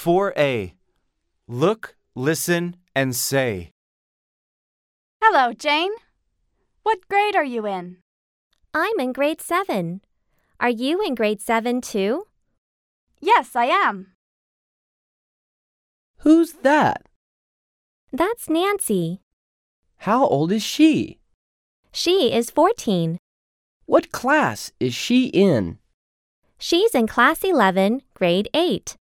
4A. Look, listen, and say. Hello, Jane. What grade are you in? I'm in grade 7. Are you in grade 7 too? Yes, I am. Who's that? That's Nancy. How old is she? She is 14. What class is she in? She's in class 11, grade 8.